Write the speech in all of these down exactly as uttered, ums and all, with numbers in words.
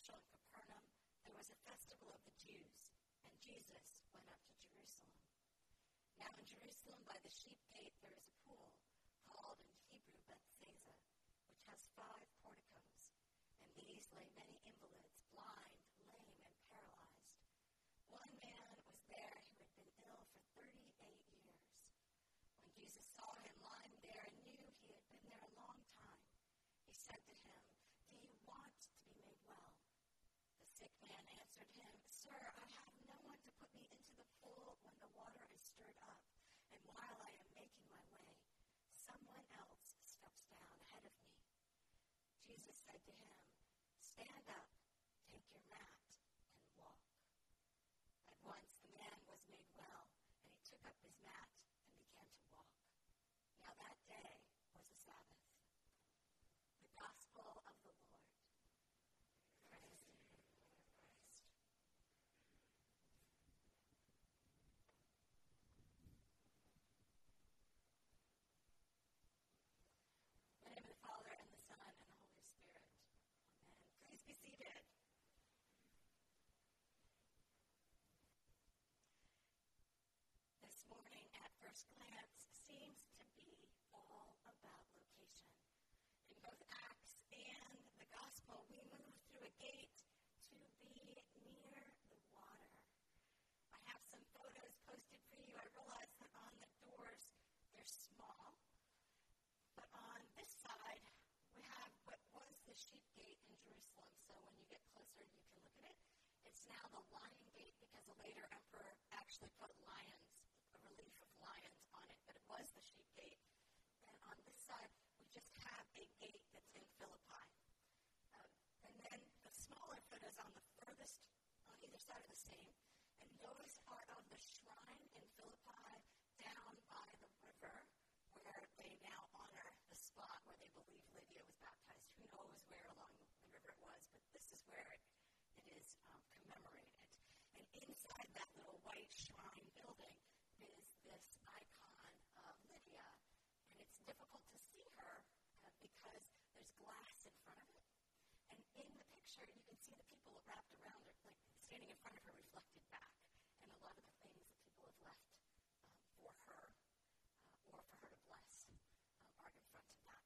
special in Capernaum, there was a festival of the Jews, and Jesus went up to Jerusalem. Now in Jerusalem by the sheep gate there is a pool, called in Hebrew Bethesda, which has five porticos. And these lay many invalids, blind, lame, and paralyzed. One man was there who had been ill for thirty-eight years. When Jesus saw him lying there and knew he had been there a long time, he said to him, "Do you want to be made well?" The sick man answered him, "Sir, I have no one to put me into the pool when the water is stirred up, and while I am making my way, someone else steps down ahead of me." Jesus said to him, "Stand up, take your mat, and walk." At once the man was made well, and he took up his mat and began to walk. Now that day was the Sabbath. The Gospel of the Lord. Praise to you, Lord Christ. In the name of the Father, and the Son, and the Holy Spirit. Amen. Please be seated. This morning, at first glance, seems to be all about location. In both Acts and the Gospel, we move through a gate to be near the water. I have some photos posted for you. I realize that on the doors, they're small. But on this side, we have what was the sheep gate in Jerusalem. So when you get closer, you can look at it. It's now the lion gate because a later emperor actually put lions, a relief of lions on it, but it was the sheep gate. And on this side, we just have a gate that's in Philippi. Um, and then the smaller photos on the furthest, on either side are the same. And those are of the shrine in Philippi down by the river, where they now honor the spot where they believe Lydia was baptized. Who knows where along the river it was, but this is where it, it is um, commemorated. And inside that little white shrine building is this icon of Lydia. And it's difficult to see her uh, because there's glass in front of it. And in the picture, you can see the people wrapped around her, like standing in front of her, reflected back. And a lot of the things that people have left um, for her, uh, or for her to bless, um, are in front of that.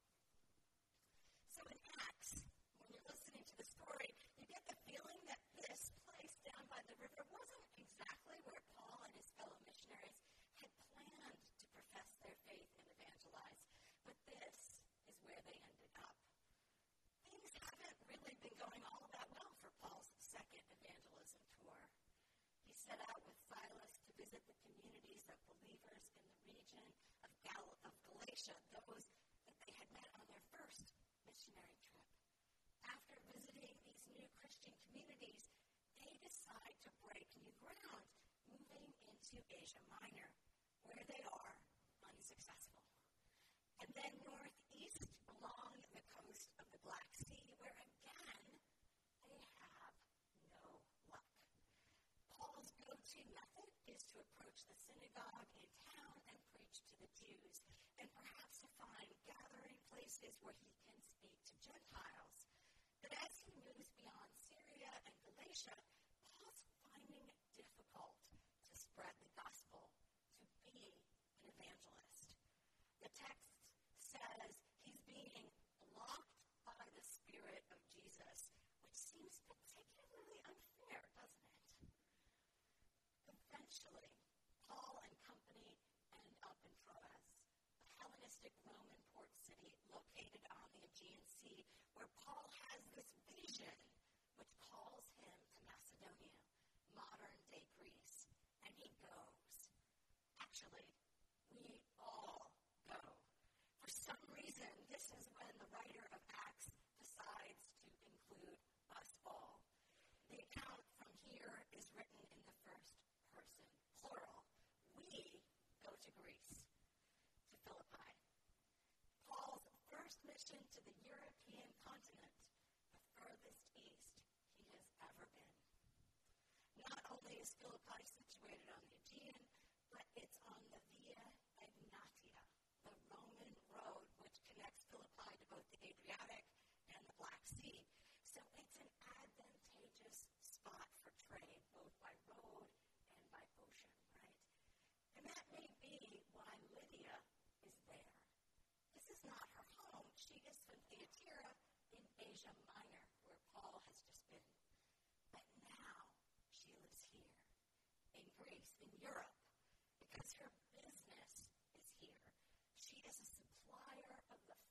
So in Acts, when you're listening to the story, you get the feeling that this place down by the river wasn't exactly where Paul and his fellow missionaries had planned to profess their faith and evangelize, but this is where they ended up. Things haven't really been going all that well for Paul's second evangelism tour. He set out with Silas to visit the communities of believers in the region of, Gal- of Galatia, those that they had met on their first missionary trip. After visiting these new Christian communities, they decide to break new ground, moving into Asia Minor, where they are unsuccessful. And then northeast along the coast of the Black Sea, where again, they have no luck. Paul's go-to method is to approach the synagogue in town and preach to the Jews, and perhaps to find gathering places where he can speak to Gentiles. But as he moves beyond Syria and Galatia, Paul's finding it difficult to spread the gospel, to be an evangelist. The text says he's being blocked by the Spirit of Jesus, which seems particularly unfair, doesn't it? Eventually, Paul and company end up in Troas, a Hellenistic Roman port city located on the Aegean Sea, where Paul has this vision which calls him to Macedonia, modern-day Greece, and he goes. Actually, we all go. For some reason, this is when the writer of Acts decides to include us all. The account from here is written in the first person, plural. We go to Greece, to Philippi. Paul's first mission to the European continent, the furthest east he has ever been. Not only is Philippi situated on the Aegean, but it's on the Via Egnatia, the Roman road which connects Philippi to both the Adriatic and the Black Sea. So it's an advantageous is not her home. She is from Thyatira in Asia